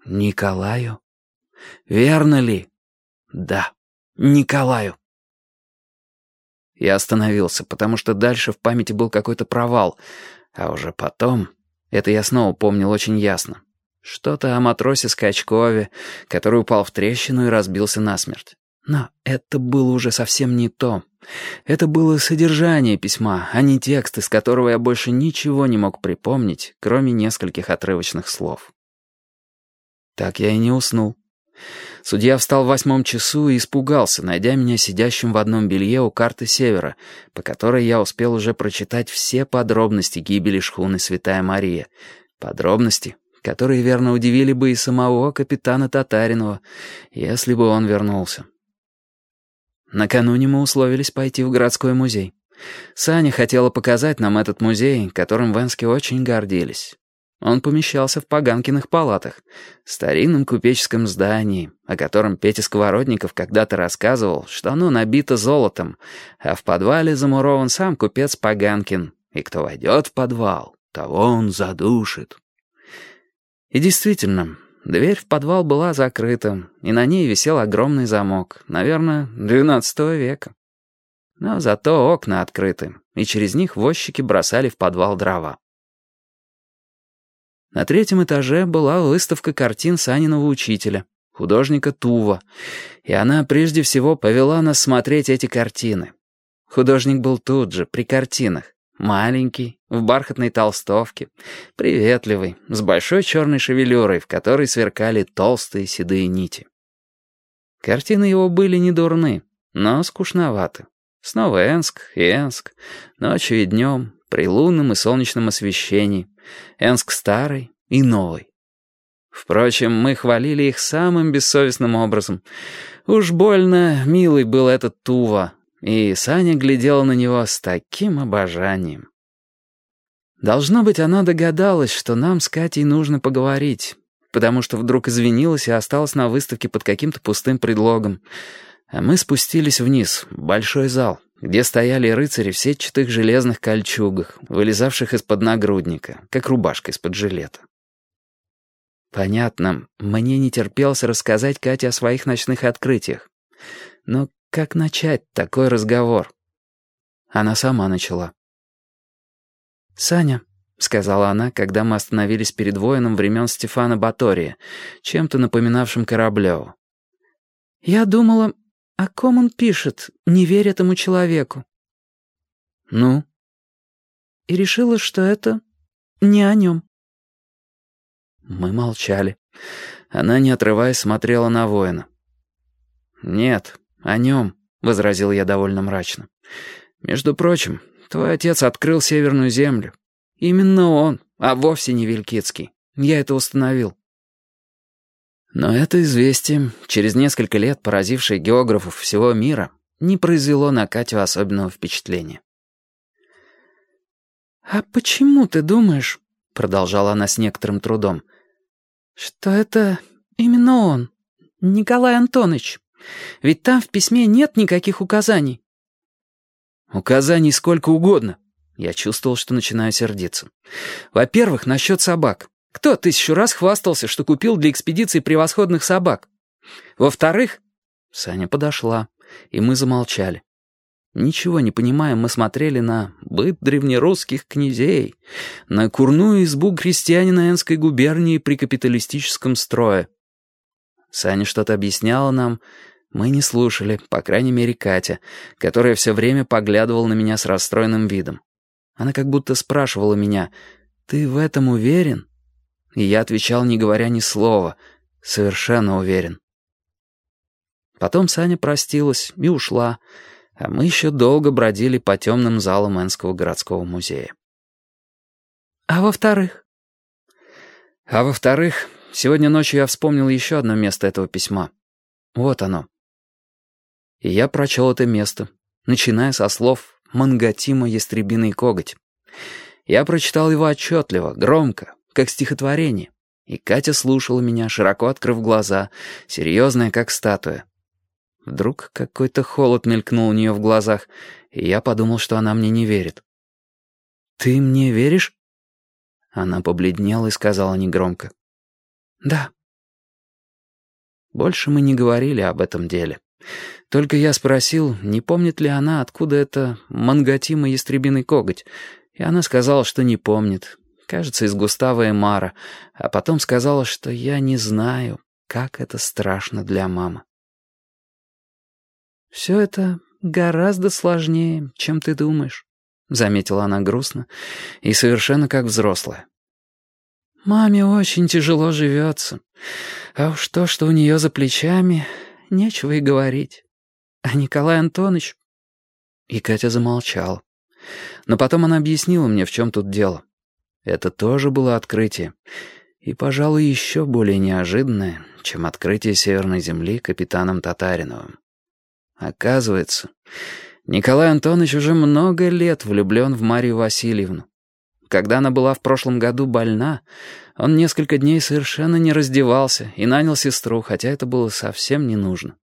Николаю? Верно ли? Да, Николаю. Я остановился, потому что дальше в памяти был какой-то провал, а уже потом, это я снова помнил очень ясно, что-то о матросе Скачкове, который упал в трещину и разбился насмерть. Но это было уже совсем не то. Это было содержание письма, а не текст, из которого я больше ничего не мог припомнить, кроме нескольких отрывочных слов. Так я и не уснул. Судья встал в 8 часу и испугался, найдя меня сидящим в одном белье у карты Севера, по которой я успел уже прочитать все подробности гибели шхуны «Святая Мария». Подробности, которые верно удивили бы и самого капитана Татаринова, если бы он вернулся. Накануне мы условились пойти в городской музей. Саня хотела показать нам этот музей, которым в Энске очень гордились. Он помещался в Поганкиных палатах, старинном купеческом здании, о котором Петя Сковородников когда-то рассказывал, что оно набито золотом, а в подвале замурован сам купец Поганкин, и кто войдет в подвал, того он задушит. И действительно, дверь в подвал была закрыта, и на ней висел огромный замок, наверное, XII века. Но зато окна открыты, и через них возчики бросали в подвал дрова. На 3-м этаже была выставка картин Саниного учителя, художника Тува, и она прежде всего повела нас смотреть эти картины. Художник был тут же, при картинах, маленький, в бархатной толстовке, приветливый, с большой черной шевелюрой, в которой сверкали толстые седые нити. Картины его были не дурны, но скучноваты. Снова Энск, ночью и днем, при лунном и солнечном освещении, Энск старый и новый. Впрочем, мы хвалили их самым бессовестным образом. Уж больно милый был этот Тува, и Саня глядела на него с таким обожанием. Должно быть, она догадалась, что нам с Катей нужно поговорить, потому что вдруг извинилась и осталась на выставке под каким-то пустым предлогом. А мы спустились вниз, в большой зал, где стояли рыцари в сетчатых железных кольчугах, вылезавших из-под нагрудника, как рубашка из-под жилета. Понятно, мне не терпелось рассказать Кате о своих ночных открытиях. Но как начать такой разговор? Она сама начала. «Саня», — сказала она, когда мы остановились перед воином времен Стефана Батория, чем-то напоминавшим Кораблеву. «Я думала, о ком он пишет, не веря этому человеку». «Ну?» «И решила, что это не о нем». Мы молчали. Она, не отрываясь, смотрела на воина. «Нет, о нем», — возразил я довольно мрачно. «Между прочим, твой отец открыл Северную землю. Именно он, а вовсе не Вилькицкий. Я это установил». Но это известие, через несколько лет поразившее географов всего мира, не произвело на Катю особенного впечатления. «А почему ты думаешь, — продолжала она с некоторым трудом, — что это именно он, Николай Антонович? Ведь там в письме нет никаких указаний». «Указаний сколько угодно». Я чувствовал, что начинаю сердиться. «Во-первых, насчет собак. Кто 1000 раз хвастался, что купил для экспедиции превосходных собак? Во-вторых...» Саня подошла, и мы замолчали. Ничего не понимая, мы смотрели на быт древнерусских князей, на курную избу крестьянина Энской губернии при капиталистическом строе. Саня что-то объясняла нам, мы не слушали, по крайней мере Катя, которая все время поглядывала на меня с расстроенным видом. Она как будто спрашивала меня: «Ты в этом уверен?» И я отвечал, не говоря ни слова: «Совершенно уверен». Потом Саня простилась и ушла, а мы еще долго бродили по темным залам Энского городского музея. «А во-вторых?» «А во-вторых, сегодня ночью я вспомнил еще одно место этого письма. Вот оно». И я прочел это место, начиная со слов «Мангатима ястребиный коготь». Я прочитал его отчетливо, громко, как стихотворение, и Катя слушала меня, широко открыв глаза, серьезная, как статуя. Вдруг какой-то холод мелькнул у нее в глазах, и я подумал, что она мне не верит. «Ты мне веришь?» Она побледнела и сказала негромко: «Да». Больше мы не говорили об этом деле. Только я спросил, не помнит ли она, откуда это мангатима ястребиный коготь, и она сказала, что не помнит. Кажется, из Густава Эмара, а потом сказала, что я не знаю, как это страшно для мамы. «Все это гораздо сложнее, чем ты думаешь», — заметила она грустно и совершенно как взрослая. «Маме очень тяжело живется, а уж то, что у нее за плечами, нечего и говорить. А Николай Антонович...» И Катя замолчала. Но потом она объяснила мне, в чем тут дело. Это тоже было открытие. И, пожалуй, еще более неожиданное, чем открытие Северной Земли капитаном Татариновым. Оказывается, Николай Антонович уже много лет влюблен в Марию Васильевну. Когда она была в прошлом году больна, он несколько дней совершенно не раздевался и нанял сестру, хотя это было совсем не нужно.